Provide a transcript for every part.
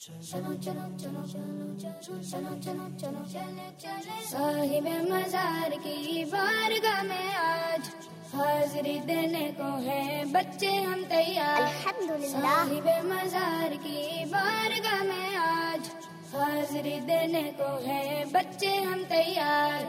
साहिब मजार की बारगाह में आज हाजिरी देने को है बच्चे हम तैयार। साहिब मजार की बारगाह में आज हाजिरी देने को है बच्चे हम तैयार।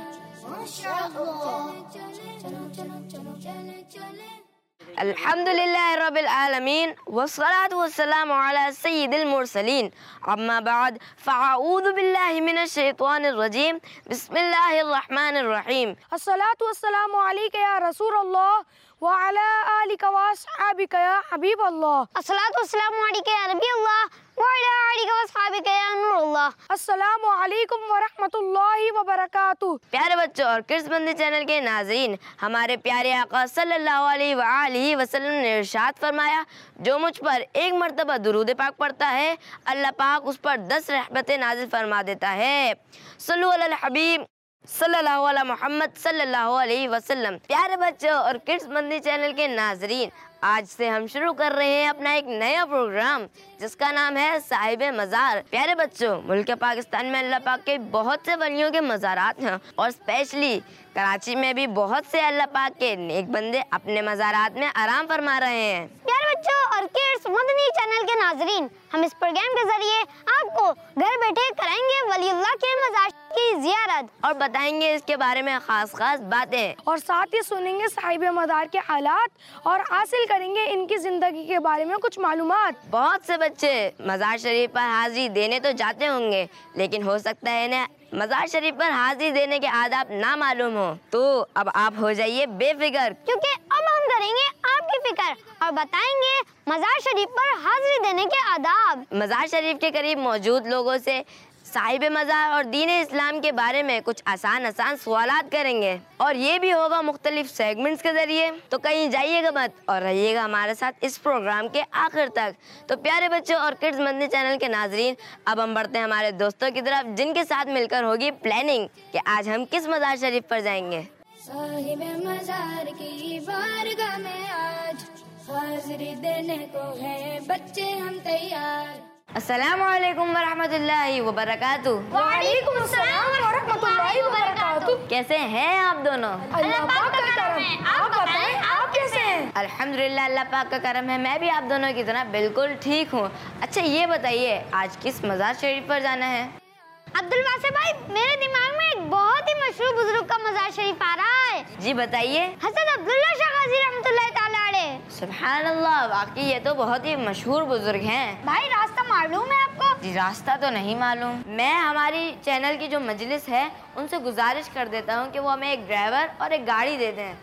अल्हम्दुलिल्लाह रब्बिल आलमीन वस्सलातु वस्सलामु अला सय्यिदिल मुरसलीन अम्मा बाद फ़अऊज़ु बिल्लाहि मिनश शैतानिर रजीम बिस्मिल्लाहिर रहमानिर रहीम। अस्सलातु वस्सलामु अलैका या रसूलल्लाह व अला आलिका व अस्हाबिका या हबीबल्लाह। अस्सलातु वस्सलामु अलैका या नबी अल्लाह व अला आलिका व अस्हाबिका या नूरुल्लाह। अस्सलामु अलैकुम व रहमतुल्लाहि व बरकातुहू। प्यारे बच्चों और किड्स बंदी चैनल के नाज़रीन, हमारे प्यारे आका सल्लल्लाहु अलैहि वसल्लम ने इरशाद फरमाया, जो मुझ पर एक मर्तबा दुरूद पाक पढ़ता है अल्लाह पाक उस पर 10 रहमतें नाजिल फरमा देता है। सल्लु अलल हबीब सल्लल्लाहु अला मोहम्मद सल्लल्लाहु अलैहि वसल्लम। प्यारे बच्चों और किड्स बंदी चैनल के नाजरीन, आज से हम शुरू कर रहे हैं अपना एक नया प्रोग्राम जिसका नाम है साहिब मज़ार। प्यारे बच्चों, मुल्क पाकिस्तान में अल्लाह पाक के बहुत से वलियों के मज़ारात हैं और स्पेशली कराची में भी बहुत से अल्लाह पाक के नेक बंदे अपने मज़ारात में आराम फरमा रहे हैं। प्यारे बच्चों और किड्स मदनी चैनल के नाजरीन, हम इस प्रोग्राम के जरिए आपको घर बैठे कराएंगे वलीउल्लाह के मज़ार की ज़ियारत और बताएंगे इसके बारे में खास बातें, और साथ ही सुनेंगे साहिब मज़ार के हालात और हासिल करेंगे इनकी जिंदगी के बारे में कुछ मालूमात। बहुत से बच्चे मज़ार शरीफ पर हाजिरी देने तो जाते होंगे, लेकिन हो सकता है इन्हें मज़ार शरीफ पर हाजिरी देने के आदाब ना मालूम हो। तो अब आप हो जाइए बेफिक्र, क्योंकि अब हम करेंगे आपकी फिक्र और बताएंगे मज़ार शरीफ पर हाजिरी देने के आदाब। मज़ार शरीफ के करीब मौजूद लोगों से साहिब मज़ार और दीन इस्लाम के बारे में कुछ आसान सवालात करेंगे और ये भी होगा मुख्तलिफ सेगमेंट्स के जरिए। तो कहीं जाइएगा मत और रहिएगा हमारे साथ इस प्रोग्राम के आखिर तक। तो प्यारे बच्चों और किड्स मदनी चैनल के नाजरीन, अब हम बढ़ते हैं हमारे दोस्तों की तरफ जिनके साथ मिलकर होगी प्लानिंग कि आज हम किस मज़ार शरीफ पर जाएंगे। साहिब मज़ार की बारगाह में आज हाजिरी देने को है बच्चे हम तैयार। अस्सलामु अलैकुम वरहमतुल्लाहि वबरकातुहू। वालेकुम अस्सलाम व रहमतुल्लाहि व बरकातुहू। कैसे हैं आप दोनों? अल्लाह पाक का करम है। आप बताएं, आप कैसे हैं? अल्हम्दुलिल्लाह, अल्लाह पाक का करम है, मैं भी आप दोनों की तरह बिल्कुल ठीक हूँ। अच्छा ये बताइए, आज किस मज़ार शरीफ पर जाना है? अब्दुल वासिफ भाई, मेरे दिमाग में एक बहुत ही मशहूर बुजुर्ग का मज़ार शरीफ आ रहा है। जी बताइए। हज़रत अब्दुल्ला शाह गाजी रहमतुल्लाह ताला अलैह। सुभान अल्लाह, वाकई ये तो बहुत ही मशहूर बुजुर्ग हैं। भाई रास्ता मालूम है आपको? जी रास्ता तो नहीं मालूम। मैं हमारी चैनल की जो मजलिस है उनसे गुजारिश कर देता हूँ कि वो हमें एक ड्राइवर और एक गाड़ी दे दें।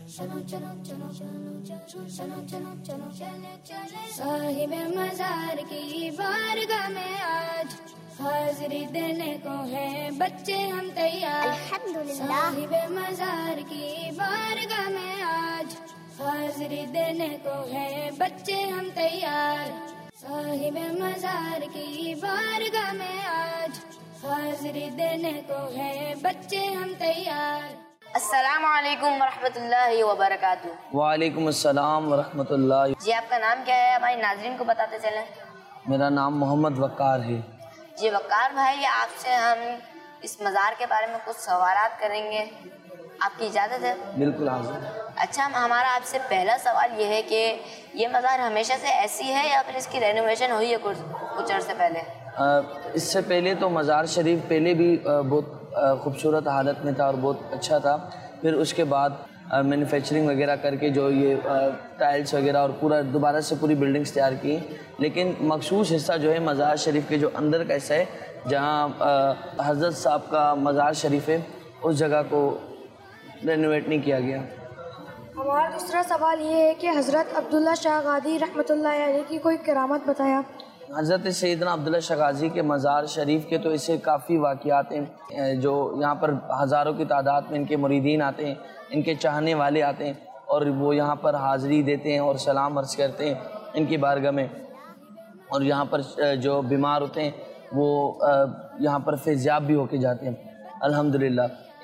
साहिब मज़ार की बारगाह में आज हाजिरी देने को है बच्चे हम तैयार। साहिब मज़ार की बारगाह में आज हाजिरी देने को है बच्चे हम तैयार। साहिब मज़ार की बारगाह में आज हाजिरी देने को है बच्चे हम तैयार। अस्सलामु अलैकुम वरहमतुल्लाहि वबरकातुहू। वालेकुम अस्सलाम वरहमतुल्लाह। जी आपका नाम क्या है? हमारी नाज़रीन को बताते चलें। मेरा नाम मोहम्मद वक़ार है। जी वक़ार भाई, आपसे हम इस मज़ार के बारे में कुछ सवालात करेंगे, आपकी इजाज़त है? बिल्कुल हाज़िर। अच्छा, हमारा आपसे पहला सवाल ये है कि ये मज़ार हमेशा से ऐसी है या फिर इसकी रेनोवेशन हुई है कुछ अर्से पहले? इससे पहले तो मज़ार शरीफ पहले भी बहुत खूबसूरत हालत में था और बहुत अच्छा था। फिर उसके बाद मैन्युफैक्चरिंग वगैरह करके जो ये टाइल्स वगैरह और पूरा दोबारा से पूरी बिल्डिंग्स तैयार की। लेकिन मखसूस हिस्सा जो है मज़ार शरीफ के जो अंदर का हिस्सा है, जहाँ हज़रत साहब का मज़ार शरीफ है, उस जगह को रेनोवेट नहीं किया गया। हमारा दूसरा सवाल ये है कि हज़रत अब्दुल्ला शाह गाजी रहमतुल्लाह अलैह की कोई करामत बताया। हज़रत सैयदना अब्दुल्ला शाह गाजी के मज़ार शरीफ के तो ऐसे काफ़ी वाक़यात हैं जो यहाँ पर हज़ारों की तादाद में इनके मुरीदीन आते हैं, इनके चाहने वाले आते हैं और वो यहाँ पर हाज़िरी देते हैं और सलाम अर्ज़ करते हैं इनकी बारगाह में। और यहाँ पर जो बीमार होते हैं वो यहाँ पर फैज़याब भी होके जाते हैं अल्हम्दुलिल्लाह।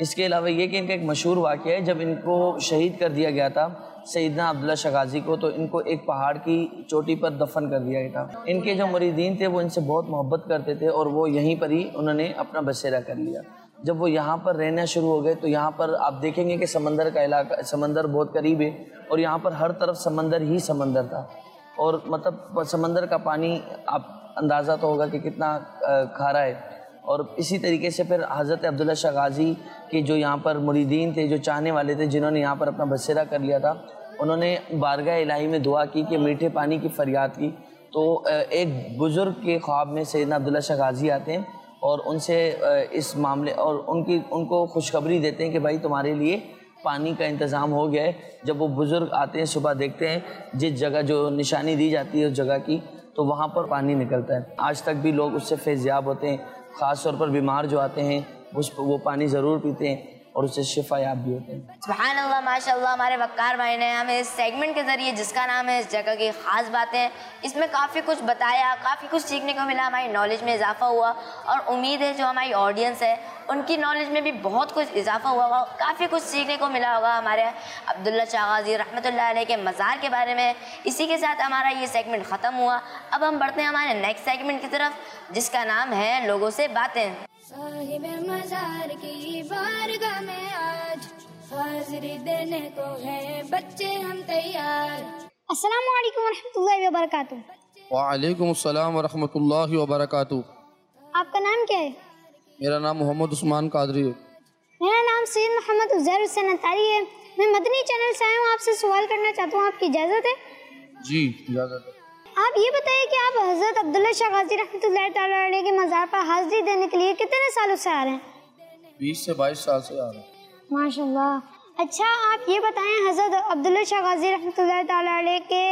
اس کے علاوہ یہ کہ ان کا ایک مشہور واقعہ ہے، جب ان کو شہید کر دیا گیا تھا سیدنا عبداللہ شاہ غازی کو، تو ان کو ایک پہاڑ کی چوٹی پر دفن کر دیا گیا تھا۔ ان کے جو مریدین تھے وہ ان سے بہت محبت کرتے تھے اور وہ یہیں پر ہی انہوں نے اپنا بسیرا کر لیا۔ جب وہ یہاں پر رہنا شروع ہو گئے تو یہاں پر آپ دیکھیں گے کہ سمندر کا علاقہ، سمندر بہت قریب ہے اور یہاں پر ہر طرف سمندر ہی سمندر تھا، اور مطلب سمندر کا پانی آپ اندازہ تو ہوگا کہ کتنا کھارا ہے۔ اور اسی طریقے سے پھر حضرت عبداللہ شاہ غازی کے جو یہاں پر مریدین تھے، جو چاہنے والے تھے، جنہوں نے یہاں پر اپنا بسیرا کر لیا تھا، انہوں نے بارگاہ الہی میں دعا کی کہ میٹھے پانی کی فریاد کی، تو ایک بزرگ کے خواب میں سیدنا عبداللہ شاہ غازی آتے ہیں اور ان سے اس معاملے اور ان کو خوشخبری دیتے ہیں کہ بھائی تمہارے لیے پانی کا انتظام ہو گیا ہے۔ جب وہ بزرگ آتے ہیں، صبح دیکھتے ہیں جس جگہ جو نشانی دی جاتی ہے اس جگہ کی، تو وہاں پر پانی نکلتا ہے۔ آج تک بھی لوگ اس سے فیضیاب ہوتے ہیں، خاص طور پر بیمار جو آتے ہیں وہ پانی ضرور پیتے ہیں اور اس سے شفا یاب بھی ہوتے ہیں۔ سبحان اللہ، ماشاء اللہ۔ ہمارے وقار بھائی نے ہمیں اس سیگمنٹ کے ذریعے جس کا نام ہے اس جگہ کی خاص باتیں، اس میں کافی کچھ بتایا، کافی کچھ سیکھنے کو ملا، ہماری نالج میں اضافہ ہوا، اور امید ہے جو ہماری آڈینس ہے ان کی نالج میں بھی بہت کچھ اضافہ ہوا ہوگا، کافی کچھ سیکھنے کو ملا ہوگا ہمارے عبداللہ شاہ غازی رحمۃ اللہ علیہ کے مزار کے بارے میں۔ اسی کے ساتھ ہمارا یہ سیگمنٹ ختم ہوا۔ اب ہم بڑھتے ہیں ہمارے نیکسٹ سیگمنٹ کی طرف، جس کا نام ہے لوگوں سے باتیں۔ صاحب مزار کی بارگاہ میں آج حاضری دینے کو ہے بچے ہم تیار۔ السلام علیکم ورحمۃ اللہ وبرکاتہ۔ وعلیکم السلام ورحمۃ اللہ وبرکاتہ۔ آپ کا نام کیا ہے؟ میرا نام محمد عثمان قادری ہے۔ میرا نام سید محمد عزیر حسین اتاری ہے۔ میں مدنی چینل سے آیا ہوں، آپ سے سوال کرنا چاہتا ہوں، آپ کی اجازت ہے؟ جی اجازت ہے۔ آپ یہ بتائیے کہ آپ حضرت عبداللہ شاہ غازی رحمۃ اللہ تعالیٰ علیہ کے مزار پر حاضری دینے کے لیے کتنے سالوں سے آ رہے ہیں؟ 20 سے 22 سال سے آ رہا ہوں۔ ماشاء اللہ۔ اچھا آپ یہ بتائیں، حضرت عبداللہ شاہ غازی رحمۃ اللہ تعالیٰ علیہ کے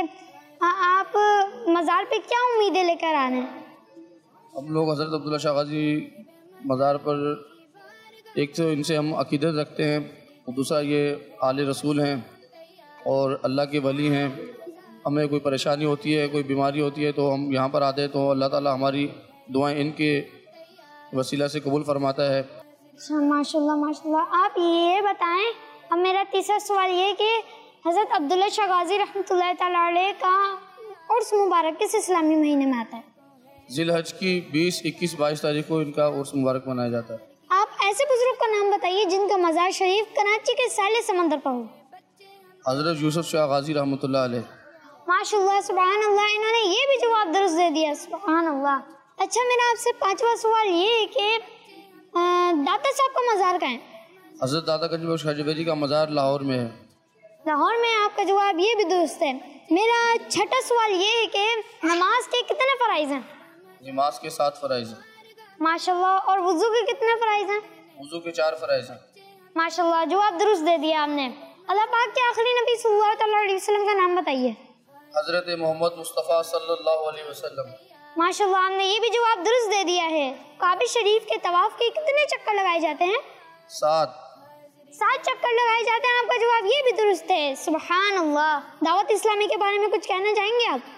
آپ مزار پہ کیا امیدیں لے کر آ رہے ہیں؟ ہم لوگ حضرت عبداللہ شاہ غازی مزار پر ایک تو ان سے ہم عقیدت رکھتے ہیں، اور دوسرا یہ آل رسول ہیں اور اللہ کے ولی ہیں۔ ہمیں کوئی پریشانی ہوتی ہے، کوئی بیماری ہوتی ہے تو ہم یہاں پر آتے ہیں، تو اللہ تعالیٰ ہماری دعائیں ان کے وسیلہ سے قبول فرماتا ہے۔ اچھا ماشاء اللہ ماشاء اللہ۔ آپ یہ بتائیں، اب میرا تیسرا سوال یہ کہ حضرت عبداللہ شاہ غازی رحمۃ اللہ تعالیٰ علیہ کا عرس مبارک کس اسلامی مہینے میں آتا ہے؟ ذی الحج کی 20، 21، 22 تاریخ کو ان کا عرس مبارک منایا جاتا ہے۔ آپ ایسے بزرگ کا نام بتائیے جن کا مزار شریف کراچی کے ساحل سمندر پر ہو۔ حضرت یوسف شاہ غازی رحمۃ اللہ علیہ۔ ماشاء اللہ سبحان اللہ، انہوں نے یہ بھی جواب درست دے دیا، سبحان اللہ۔ اچھا میرا آپ سے پانچواں سوال یہ ہے کہ داتا صاحب کا مزار کہاں ہے؟ حضرت داتا گنج بخش حاجی بیری کا مزار لاہور میں ہے۔ لاہور میں، آپ کا جواب یہ بھی درست ہے۔ میرا چھٹا سوال یہ ہے کہ نماز کے کتنے فرائض ہیں؟ نماز کے 7 فرائض ہیں۔ ماشاء اللہ۔ اور وضو کے کتنے فرائض ہیں؟ وضو کے 4 فرائض ہیں۔ ماشاء اللہ، جواب درست دے دیا آپ نے۔ اللہ پاک کے آخری نبی صلی اللہ تعالیٰ علیہ وسلم کا نام بتائیے۔ حضرت محمد مصطفیٰ صلی اللہ علیہ وسلم۔ ماشاء اللہ، آپ نے یہ بھی جواب درست دے دیا ہے۔ کعبہ شریف کے طواف کے کتنے چکر لگائے جاتے ہیں؟ 7 چکر لگائے جاتے ہیں۔ آپ کا جواب یہ بھی درست ہے، سبحان اللہ۔ دعوت اسلامی کے بارے میں کچھ کہنا چاہیں گے آپ؟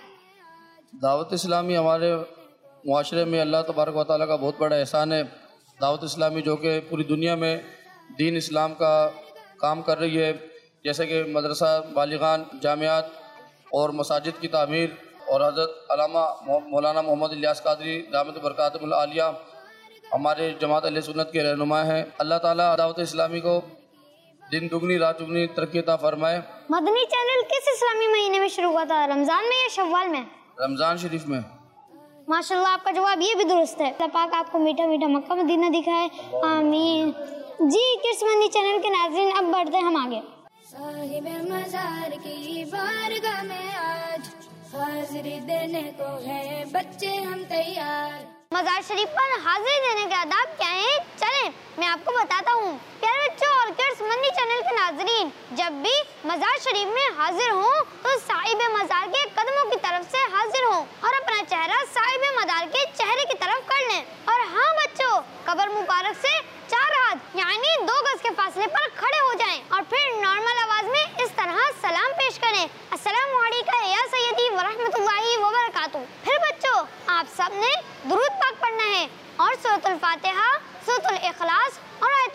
دعوت اسلامی ہمارے معاشرے میں اللہ تبارک و تعالیٰ کا بہت بڑا احسان ہے۔ دعوت اسلامی جو کہ پوری دنیا میں دین اسلام کا کام کر رہی ہے، جیسے کہ مدرسہ، بالغان، جامعات اور مساجد کی تعمیر، اور حضرت علامہ مولانا محمد الیاس قادری دامت برکاتہ العالیہ ہمارے جماعت اہل سنت کے رہنما ہیں۔ اللہ تعالیٰ دعوت اسلامی کو دن دگنی رات دگنی ترقی عطا فرمائے۔ مدنی چینل کس اسلامی مہینے میں شروع ہوا تھا، رمضان میں یا شوال میں؟ رمضان شریف میں۔ ماشاء اللہ، آپ کا جواب یہ بھی درست ہے۔ اللہ پاک آپ کو میٹھا میٹھا مکہ مدینہ دکھائے، آمین۔ جی کڈس مدنی چینل کے ناظرین، اب بڑھتے ہیں ہم آگے۔ صاحب مزار کی بارگاہ میں آج حاضری دینے کو ہے بچے ہم تیار۔ مزار شریف پر حاضری دینے کے آداب کیا ہیں؟ چلیں میں آپ کو بتاتا ہوں۔ پیارے بچوں اور کڈس مدنی چینل کے ناظرین، جب بھی مزار شریف میں حاضر ہوں تو صاحب مزار کے قدموں کی طرف سے حاضر ہوں اور اپنا چہرہ صاحب مزار کے چہرے کی طرف کر لیں۔ اور ہاں بچوں، قبر مبارک سے 4 ہاتھ یعنی 2 گز کے فاصلے پر کھڑے ہو جائیں اور پھر نارمل آواز میں اس طرح سلام پیش کریں، السلام علیکم یا سیدی ورحمۃ اللہ وبرکاتہ۔ پھر بچوں آپ سب نے درود پاک پڑھنا ہے اور سورۃ الفاتحہ، سورۃ الاخلاص اور آیت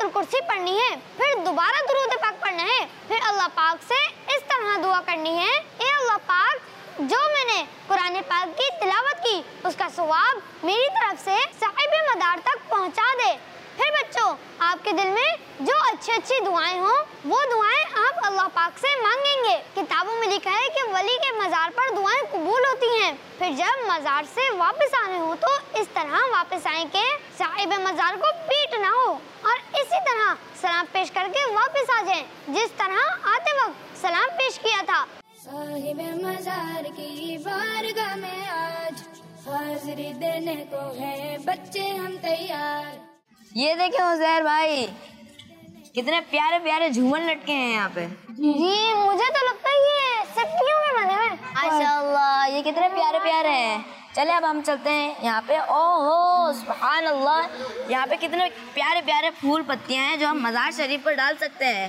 आयतुल कुर्सी पढ़नी है, फिर दोबारा दुरूद पाक पढ़ना है, फिर अल्लाह पाक से इस तरह दुआ करनी है, ए अल्लाह पाक, जो मैंने कुरान पाक की तिलावत की उसका सवाब मेरी तरफ से साहिब मदार तक पहुंचा दे। फिर बच्चों, आपके दिल में जो अच्छी अच्छी दुआएं हों वो दुआएं आप अल्लाह पाक से मांगेंगे। किताबों में लिखा है कि वली के मज़ार पर दुआएं कबूल होती हैं। फिर जब मज़ार से वापस आने हो तो इस तरह वापस आए कि साहिब मज़ार को पीट ना हो और इसी तरह सलाम पेश करके वापस आ जाएं, जिस तरह आते वक्त सलाम पेश किया था। साहिब मज़ार की बारगाह में आज हाज़िरी देने को है बच्चे हम तैयार। ये देखे उज़ैर भाई, कितने प्यारे प्यारे झूमर लटके हैं यहाँ पे। जी, मुझे तो लगता है ये सब्जियों में बने हुए। माशाअल्लाह, ये कितने प्यारे प्यारे हैं। चले अब हम चलते हैं यहाँ पे। ओहो सुभान अल्लाह, यहाँ पे कितने प्यारे प्यारे फूल पत्तियाँ हैं जो हम मज़ार शरीफ पर डाल सकते हैं।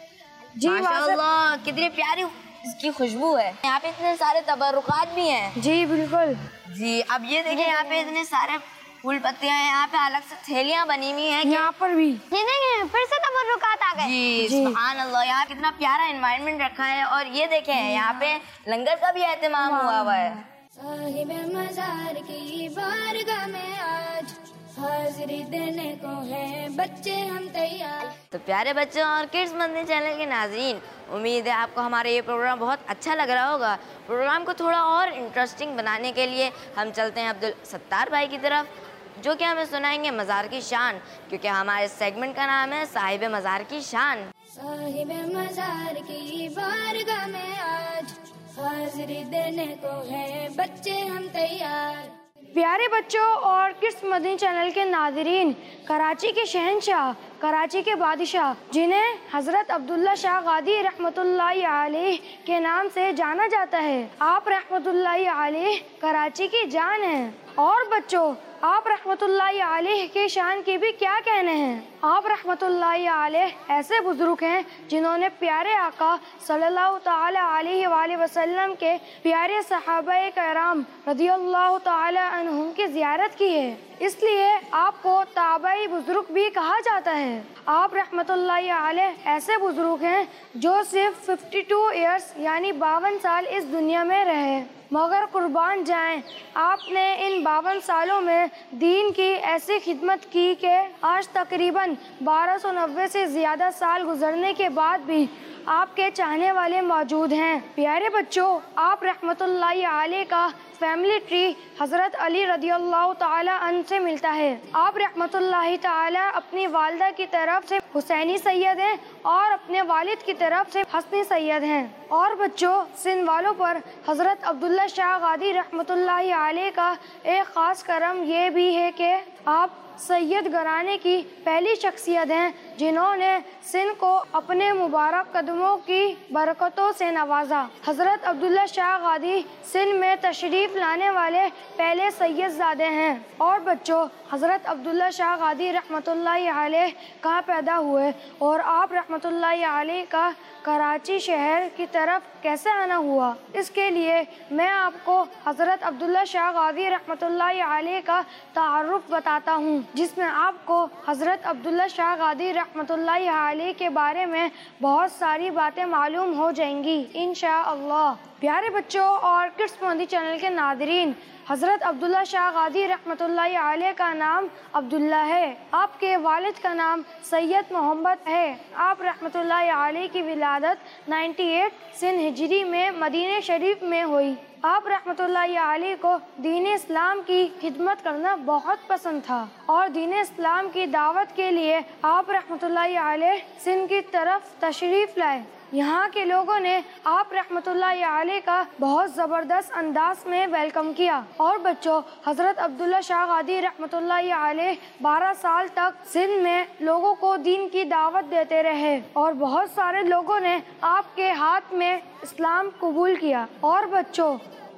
जी माशाअल्लाह, कितनी प्यारी इसकी खुशबू है। यहाँ पे इतने सारे तबरुकात भी हैं। जी बिल्कुल जी, अब ये देखिए यहाँ पे इतने सारे फूल पत्तियाँ हैं, यहाँ पे अलग से थैलियाँ बनी हुई हैं। यहाँ पर भी ये देखें, फिर से तबरुकात आ गए। जी सुभान अल्लाह, यहाँ कितना प्यारा एनवायरनमेंट रखा है। और ये देखें यहाँ पे लंगर का भी एहतमाम हुआ है। साहिब मज़ार की बारगाह में आज हाज़िरी देने को है बच्चे हम तैयार। तो प्यारे बच्चों और किड्स मंदिर चैनल के नाज़रीन, उम्मीद है आपको हमारा ये प्रोग्राम बहुत अच्छा लग रहा होगा। प्रोग्राम को थोड़ा और इंटरेस्टिंग बनाने के लिए हम चलते हैं अब्दुल सत्तार भाई की तरफ, जो कि हमें सुनाएंगे मज़ार की शान, क्योंकि हमारे सेगमेंट का नाम है साहिब मज़ार की शान। साहिब मज़ार की बारगाह में आज हाज़िरी देने को है बच्चे हम तैयार। प्यारे बच्चों और किड्स मदनी चैनल के नाज़रीन, कराची के शहंशाह, कराची के बादशाह, जिन्हें हज़रत अब्दुल्ला शाह गादी रहमतुल्लाहि अलैह के नाम से जाना जाता है, आप रहमतुल्लाहि अलैह कराची की जान हैं। और बच्चों, आप रहमतुल्लाहि अलैह के शान की भी क्या कहने हैं। आप रहमतुल्लाहि अलैह ऐसे बुजुर्ग हैं जिन्होंने प्यारे आका सल्लल्लाहु ताला अलैहि वसल्लम के प्यारे सहाबाए कराम रदियल्लाहु ताला अन्हुम की ज़ियारत की है, इसलिए आपको ताबाई बुजुर्ग भी कहा जाता है। आप रहमतुल्लाहि अलैह ऐसे बुजुर्ग हैं जो सिर्फ 52 ईयर्स यानी 52 साल इस दुनिया में रहे, मगर कुर्बान जाएं, आपने इन 52 सालों में दीन की ऐसी खिदमत की कि आज तकरीबन 1290 से ज़्यादा साल गुजरने के बाद भी आपके चाहने वाले मौजूद हैं। प्यारे बच्चों, आप रहमतुल्लाहि अलैह का फैमिली ट्री हज़रत अली रदियल्लाहु ताला अन्हु से मिलता है। आप रहमतुल्लाहि ताला अपनी वालिदा की तरफ से हुसैनी सैयद हैं और अपने वालिद की तरफ से हसनी सैयद हैं। और बच्चों, सिंध वालों पर हज़रत अब्दुल्ला शाह गादी रहमतुल्लाहि अलैह का एक ख़ास करम ये भी है कि आप सैयद घराने की पहली शख्सियत हैं जिन्होंने सिंध को अपने मुबारक कदमों की बरकतों से नवाजा। हज़रत अब्दुल्ला शाह गादी सिंध में तशरीफ़ लाने वाले पहले सैयदज़ादे हैं। और बच्चों, हज़रत अब्दुल्ला शाह गादी रहमतुल्लाहि अलैह कहाँ पैदा हुए और आप रहमतुल्लाहि अलैह का कराची शहर की तरफ कैसे आना हुआ, इसके लिए मैं आपको हज़रत अब्दुल्ला शाह गादी रहमतुल्लाहि अलैह का तारुफ बताता हूँ, जिसमें आपको हज़रत अब्दुल्ला शाह गादी रहमतुल्लाहि अलैह के बारे में बहुत सारी बातें मालूम हो जाएंगी इंशाअल्लाह। प्यारे बच्चों और किड्स मदनी चैनल के नाज़रीन, हज़रत अब्दुल्ला शाह गादी रहमतुल्लाहि अलैह का नाम अब्दुल्ला है। आपके वालिद का नाम सैयद मोहम्मद है। आप रहमतुल्लाहि अलैह की विलादत 98 सिंध हिजरी में मदीने शरीफ में हुई। आप रहमतुल्लाहि अलैह को दीन इस्लाम की खिदमत करना बहुत पसंद था और दीन इस्लाम की दावत के लिए आप रहमतुल्लाहि अलैह सिंध की तरफ तशरीफ़ लाए। यहाँ के लोगों ने आप रहमतुल्लाहि अलैह का बहुत ज़बरदस्त अंदाज में वेलकम किया। और बच्चों, हज़रत अब्दुल्ला शाह गादी रहमतुल्लाहि अलैह 12 साल तक सिंध में लोगों को दीन की दावत देते रहे और बहुत सारे लोगों ने आपके हाथ में इस्लाम कबूल किया। और बच्चों,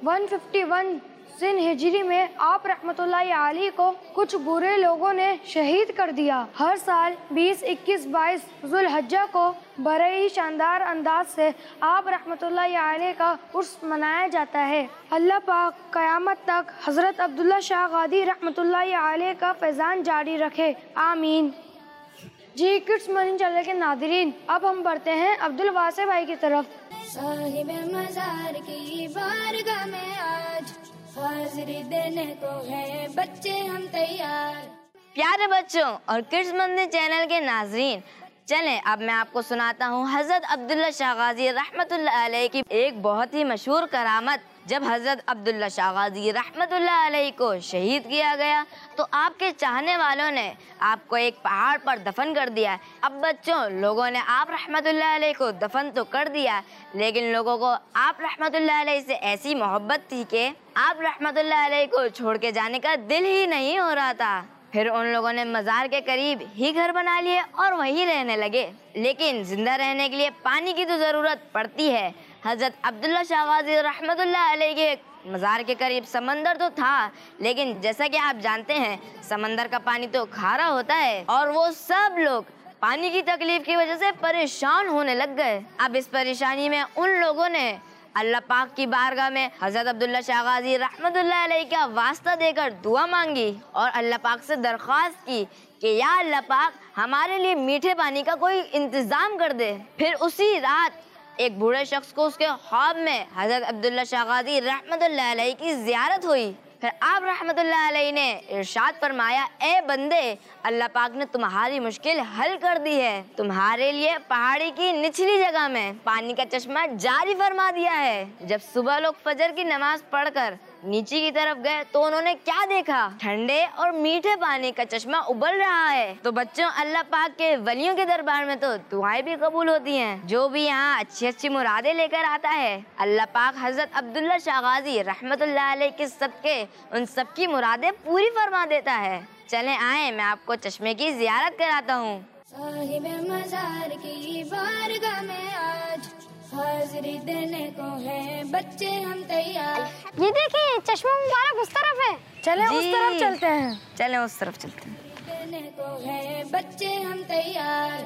151 सिंध हिजरी में आप रहमतुल्लाहि अलैह को कुछ बुरे लोगों ने शहीद कर दिया। हर साल 20, 21, 22 ज़ुल्हज्जा को बड़े ही शानदार अंदाज से आप रहमतुल्लाहि अलैह का उर्स मनाया जाता है। अल्लाह पाक क़यामत तक हज़रत अब्दुल्ला शाह गादी रहमतुल्लाहि अलैह का फैज़ान जारी रखे, आमीन। جی کڈس مدنی چینل کے ناظرین، اب ہم بڑھتے ہیں عبد الواسع بھائی کی طرف۔ صاحب مزار کی بارگاہ میں آج حاضری دینے کو ہے بچے ہم تیار۔ پیارے بچوں اور کڈس مدنی چینل کے ناظرین، چلیں اب میں آپ کو سناتا ہوں حضرت عبداللہ شاہ غازی رحمت اللہ علیہ کی ایک بہت ہی مشہور کرامت۔ جب حضرت عبداللہ شاہ غازی رحمت اللہ علیہ کو شہید کیا گیا تو آپ کے چاہنے والوں نے آپ کو ایک پہاڑ پر دفن کر دیا۔ اب بچوں، لوگوں نے آپ رحمت اللہ علیہ کو دفن تو کر دیا، لیکن لوگوں کو آپ رحمت اللہ علیہ سے ایسی محبت تھی کہ آپ رحمت اللہ علیہ کو چھوڑ کے جانے کا دل ہی نہیں ہو رہا تھا۔ پھر ان لوگوں نے مزار کے قریب ہی گھر بنا لیے اور وہیں رہنے لگے، لیکن زندہ رہنے کے لیے پانی کی تو ضرورت پڑتی ہے۔ حضرت عبداللہ شاہ غازی رحمت اللہ علیہ کے مزار کے قریب سمندر تو تھا، لیکن جیسا کہ آپ جانتے ہیں سمندر کا پانی تو کھارا ہوتا ہے، اور وہ سب لوگ پانی کی تکلیف کی وجہ سے پریشان ہونے لگ گئے۔ اب اس پریشانی میں ان لوگوں نے اللہ پاک کی بارگاہ میں حضرت عبداللہ شاہ غازی رحمت اللہ علیہ کا واسطہ دے کر دعا مانگی اور اللہ پاک سے درخواست کی کہ یا اللہ پاک ہمارے لیے میٹھے پانی کا کوئی انتظام کر دے۔ پھر اسی رات ایک بوڑھے شخص کو اس کے خواب میں حضرت عبداللہ شاہ غازی رحمت اللہ علیہ کی زیارت ہوئی۔ پھر آپ رحمت اللہ علیہ نے ارشاد فرمایا، اے بندے، اللہ پاک نے تمہاری مشکل حل کر دی ہے، تمہارے لیے پہاڑی کی نچلی جگہ میں پانی کا چشمہ جاری فرما دیا ہے۔ جب صبح لوگ فجر کی نماز پڑھ کر نیچے کی طرف گئے تو انہوں نے کیا دیکھا؟ ٹھنڈے اور میٹھے پانی کا چشمہ ابل رہا ہے۔ تو بچوں، اللہ پاک کے ولیوں کے دربار میں تو دعائیں بھی قبول ہوتی ہیں۔ جو بھی یہاں اچھی اچھی مرادیں لے کر آتا ہے، اللہ پاک حضرت عبداللہ شاہ غازی رحمت اللہ علیہ کے صدقے ان سب کی مرادیں پوری فرما دیتا ہے۔ چلیں آئیں، میں آپ کو چشمے کی زیارت کراتا ہوں۔ صاحب مزار کی بارگاہ میں آج حاضری دینے کو ہے بچے ہم تیار۔ یہ دیکھیں چشمہ مبارک اس طرف ہے، چلیں اس طرف چلتے ہیں۔ چلیں اس طرف چلتے ہیں۔ دینے کو ہے بچے ہم تیار۔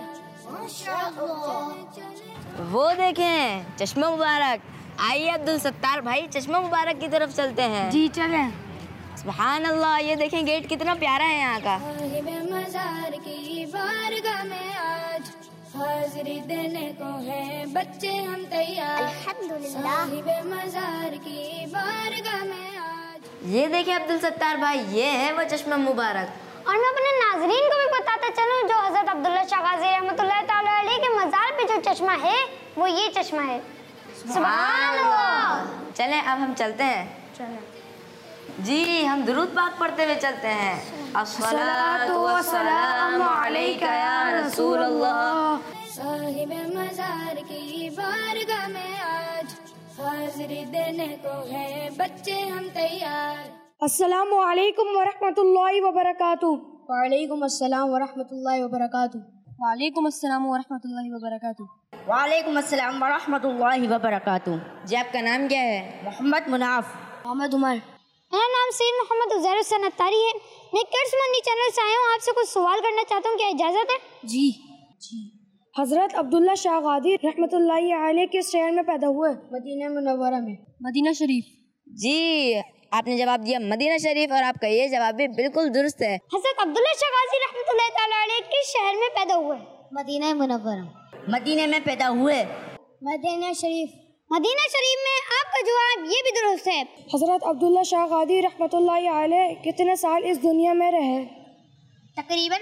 وہ دیکھیں چشمہ مبارک۔ آئیے عبد الستار بھائی چشمہ مبارک کی طرف چلتے ہیں۔ جی چلیں۔ سبحان اللہ، یہ دیکھیں گیٹ کتنا پیارا ہے یہاں کا۔ صاحب مزار کی بارگاہ میں آج حاضری دینے کو ہے بچے ہم تیار۔ صاحب مزار کی بارگاہ میں آج۔ یہ دیکھیں عبد الستار بھائی، یہ ہے وہ چشمہ مبارک۔ اور میں اپنے ناظرین کو بھی بتاتا چلوں، جو حضرت عبداللہ شاہ غازی رحمۃ اللہ تعالی علیہ کے مزار پہ جو چشمہ ہے وہ یہ چشمہ ہے۔ سبحان اللہ۔ چلیں اب ہم چلتے ہیں۔ جی ہم درود پاک پڑھتے ہوئے چلتے ہیں۔ الصلاۃ والسلام علیک یا رسول اللہ۔ صاحب مزار کی بارگاہ میں آج حاضری دینے کو ہے بچے ہم تیار۔ السلام علیکم ورحمۃ اللہ وبرکاتہ۔ وعلیکم السلام ورحمۃ اللہ وبرکاتہ۔ وعلیکم السلام ورحمۃ اللہ وبرکاتہ۔ وعلیکم السلام ورحمۃ اللہ وبرکاتہ۔ جی آپ کا نام کیا ہے؟ محمد مناف۔ محمد عمر۔ میرا نام سید محمد عزیر حسین اتاری ہے۔ میں کڈس مدنی چینل سے آیا ہوں، آپ سے کچھ سوال کرنا چاہتا ہوں، کیا اجازت ہے؟ جی۔ حضرت عبداللہ شاہ غازی رحمت اللہ علیہ کس شہر میں پیدا ہوئے؟ مدینہ منورہ میں۔ مدینہ شریف۔ جی آپ نے جواب دیا مدینہ شریف، اور آپ کا یہ جواب بھی بالکل درست ہے۔ حضرت عبداللہ شاہ غازی رحمۃ اللہ تعالی علیہ کس شہر میں پیدا ہوئے؟ مدینہ منورہ۔ مدینہ میں پیدا ہوئے۔ مدینہ شریف۔ مدینہ شریف میں آپ کا جواب یہ بھی درست ہے۔ حضرت عبداللہ شاہ غازی رحمت اللہ علیہ کتنے سال اس دنیا میں رہے؟ تقریباً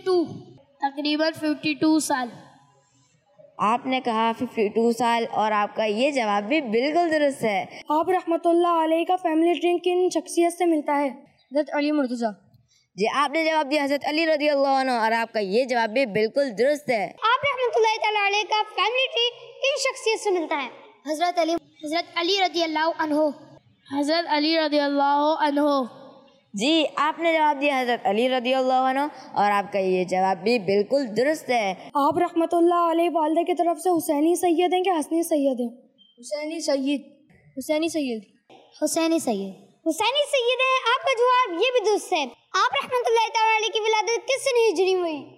52 سال۔ آپ نے کہا 52 سال، اور آپ کا یہ جواب بھی بالکل درست ہے۔ آپ رحمت اللہ علیہ کا فیملی ٹری کن شخصیت سے ملتا ہے؟ حضرت علی مرتضیٰ۔ جی آپ نے جواب دیا حضرت علی رضی اللہ عنہ، اور آپ کا یہ جواب بھی بالکل درست ہے۔ آپ رحمۃ اللہ تعالی علیہ کا فیملی ٹری کن شخصیت سے ملتا ہے؟ حضرت علی رضی اللہ عنہ۔ حضرت علی رضی اللہ عنہ۔ جی آپ نے جواب دیا حضرت علی رضی اللہ عنہ، اور آپ کا یہ جواب بھی بالکل درست ہے۔ آپ رحمت اللہ علیہ والدہ کی طرف سے حسینی سید ہیں کہ حسنی سید ہیں؟ حسینی سید۔ حسینی سید ہے۔ آپ کا جواب یہ بھی درست ہے۔ آپ رحمۃ اللہ تعالی علیہ کی ولادت کس سنہ ہجری میں ہوئی؟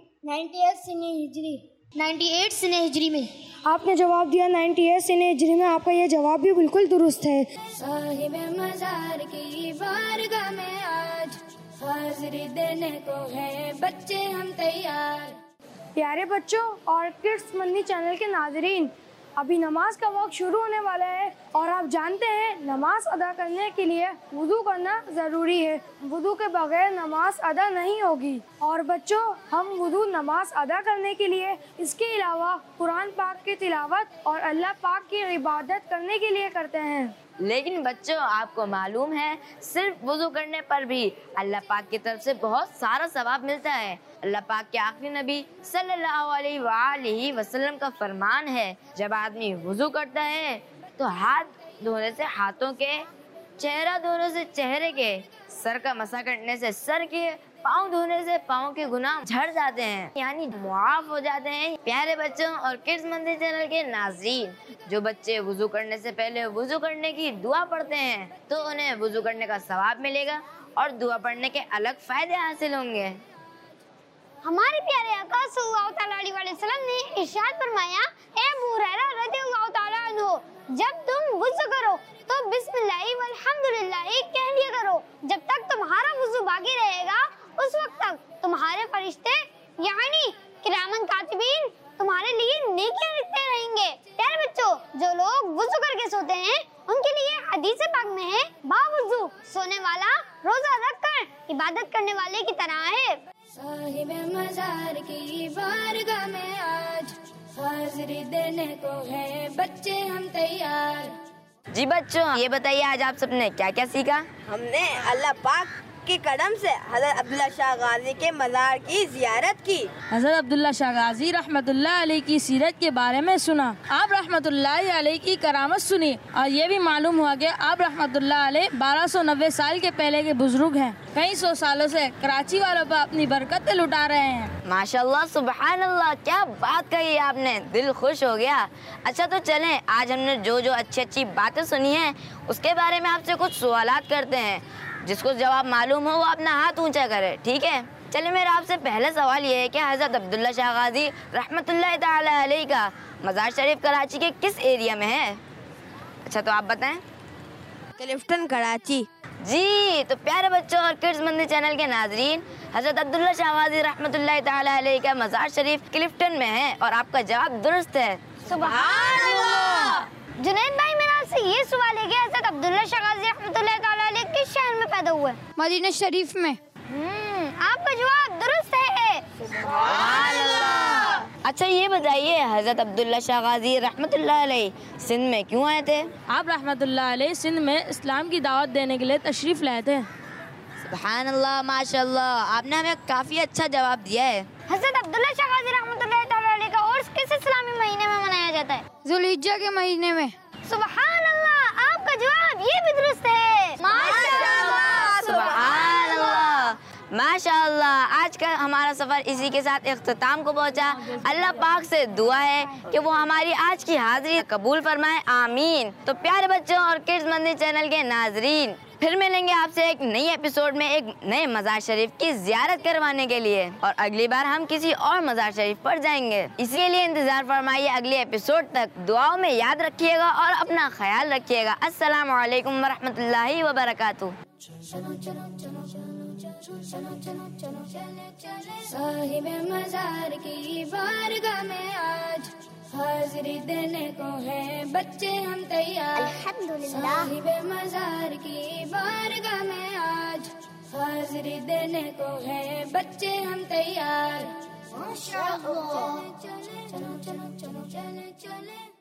98 سنہ ہجری میں۔ آپ نے جواب دیا 98 سنہ ہجری میں، آپ کا یہ جواب بھی بالکل درست ہے۔ صاحب مزار کی بارگاہ میں آج حاضری دینے کو ہے بچے ہم تیار۔ پیارے بچوں اور کڈس مدنی چینل کے ناظرین، ابھی نماز کا وقت شروع ہونے والا ہے اور آپ جانتے ہیں نماز ادا کرنے کے لیے وضو کرنا ضروری ہے۔ وضو کے بغیر نماز ادا نہیں ہوگی۔ اور بچوں، ہم وضو نماز ادا کرنے کے لیے اس کے علاوہ قرآن پاک کی تلاوت اور اللہ پاک کی عبادت کرنے کے لیے کرتے ہیں۔ لیکن بچوں، آپ کو معلوم ہے صرف وضو کرنے پر بھی اللہ پاک کی طرف سے بہت سارا ثواب ملتا ہے۔ اللہ پاک کے آخری نبی صلی اللہ علیہ وآلہ وسلم کا فرمان ہے، جب آدمی وضو کرتا ہے تو ہاتھ دھونے سے ہاتھوں کے، چہرہ دھونے سے چہرے کے، سر کا مسح کرنے سے سر کے، پاؤں دھونے سے پاؤں کے گناہ جھڑ جاتے ہیں، یعنی معاف ہو جاتے ہیں۔ پیارے بچوں اور کڈس مدنی چینل کے ناظرین، جو بچے وضو کرنے سے پہلے وضو کرنے کی دعا پڑھتے ہیں تو انہیں وضو کرنے کا ثواب ملے گا اور دعا پڑھنے کے الگ فائدے حاصل ہوں گے۔ ہمارے پیارے آقا صلی اللہ تعالیٰ علیہ وسلم نے ارشاد فرمایا، اے ابو ہریرہ رضی اللہ تعالیٰ عنہ، جب تم وضو کرو تو بسم اللہ والحمدللہ کہہ لیا کرو۔ جب تک تمہارا وضو باقی رہے گا اس وقت تک تمہارے فرشتے یعنی کرامن کاتبین تمہارے لیے نیکیاں لکھتے رہیں گے۔ پیارے بچوں، جو لوگ وضو کر کے سوتے ہیں ان کے لیے حدیث پاک میں ہے، باوضو سونے والا روزہ رکھ کر عبادت کرنے والے کی طرح ہے۔ صاحب مزار کی بارگاہ میں آج حاضری دینے کو ہے بچے ہم تیار۔ جی بچوں، یہ بتائیے آج آپ سب نے کیا کیا سیکھا؟ ہم نے اللہ پاک کے کرم سے حضرت عبداللہ شاہ غازی کے مزار کی زیارت کی، حضرت عبداللہ شاہ غازی رحمۃ اللہ علیہ کی سیرت کے بارے میں سنا، آپ رحمۃ اللہ علیہ کی کرامت سنی، اور یہ بھی معلوم ہوا کہ آپ رحمۃ اللہ علیہ 1290 سال کے پہلے کے بزرگ ہیں، کئی سو سالوں سے کراچی والوں پر اپنی برکتیں لٹا رہے ہیں۔ ماشاءاللہ، سبحان اللہ، کیا بات کہی آپ نے، دل خوش ہو گیا۔ اچھا تو چلیں، آج ہم نے جو اچھی باتیں سنی ہیں اس کے بارے میں آپ سے کچھ سوالات کرتے ہیں، جس کو جواب معلوم ہو وہ اپنا ہاتھ اونچا کرے، ٹھیک ہے؟ چلے، میرا آپ سے پہلا سوال یہ ہے کہ حضرت عبداللہ شاہ غازی رحمۃ اللہ تعالی علیہ کا مزار شریف کراچی کے کس ایریا میں ہے؟ اچھا تو آپ بتائیں۔ کلفٹن، کراچی۔ جی، تو پیارے بچوں اور کڈس مدنی چینل کے ناظرین، حضرت عبداللہ شاہ غازی رحمۃ اللہ تعالی علیہ کا مزار شریف کلفٹن میں ہے اور آپ کا جواب درست ہے۔ سبحان اللہ۔ جنید بھائی، میرا آپ سے یہ سوال ہے کہ حضرت عبداللہ شاہ غازی رحمۃ اللہ تعالیٰ علیہ کس شہر میں پیدا ہوئے؟ مدینہ شریف میں۔ آپ کا جواب درست ہے۔ سبحان اللہ۔ اچھا یہ بتائیے، حضرت عبداللہ شاہ غازی رحمۃ اللہ علیہ سندھ میں کیوں آئے تھے؟ آپ رحمۃ اللہ علیہ سندھ میں اسلام کی دعوت دینے کے لیے تشریف لائے تھے۔ سبحان اللہ، ماشاء اللہ، آپ نے ہمیں کافی اچھا جواب دیا ہے۔ حضرت عبداللہ شاہ غازی رحمۃ اللہ تعالیٰ علیہ کا عرس کس اسلامی مہینے میں منایا جاتا ہے؟ ذوالحجہ کے مہینے میں۔ سبحان اللہ، آپ کا جواب یہ بھی درست ہے۔ سبحان اللہ، ماشاء اللہ۔ آج کا ہمارا سفر اسی کے ساتھ اختتام کو پہنچا۔ اللہ پاک سے دعا ہے کہ وہ ہماری آج کی حاضری قبول فرمائے، آمین۔ تو پیارے بچوں اور کڈس مدنی چینل کے ناظرین، پھر ملیں گے آپ سے ایک نئی ایپیسوڈ میں ایک نئے مزار شریف کی زیارت کروانے کے لیے، اور اگلی بار ہم کسی اور مزار شریف پر جائیں گے۔ اسی کے لیے انتظار فرمائیے اگلی ایپیسوڈ تک۔ دعاؤں میں یاد رکھیے گا اور اپنا خیال رکھیے گا۔ السلام علیکم ورحمۃ اللہ وبرکاتہ۔ صاحب مزار کی بارگاہ میں آج حاضری دینے کو ہے بچے ہم تیار۔ صاحب مزار کی بارگاہ میں آج حاضری دینے کو ہے بچے ہم تیار۔ چلے چلے چلے چلے چلے چلے چلے